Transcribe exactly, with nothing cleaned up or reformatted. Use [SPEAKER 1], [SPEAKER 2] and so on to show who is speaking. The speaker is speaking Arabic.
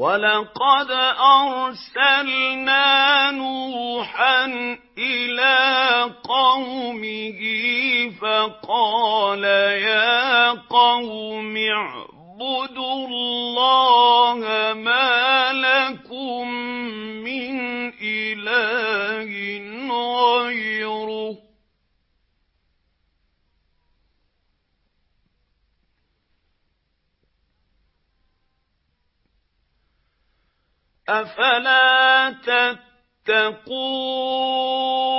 [SPEAKER 1] وَلَقَدْ أَرْسَلْنَا نُوحًا إِلَىٰ قَوْمِهِ فَقَالَ يَا قَوْمِ اعْبُدُوا اللَّهَ مَا لَكُم مِّنْ إِلَٰهٍ غَيْرُهُ أَفَلَا تَتَّقُونَ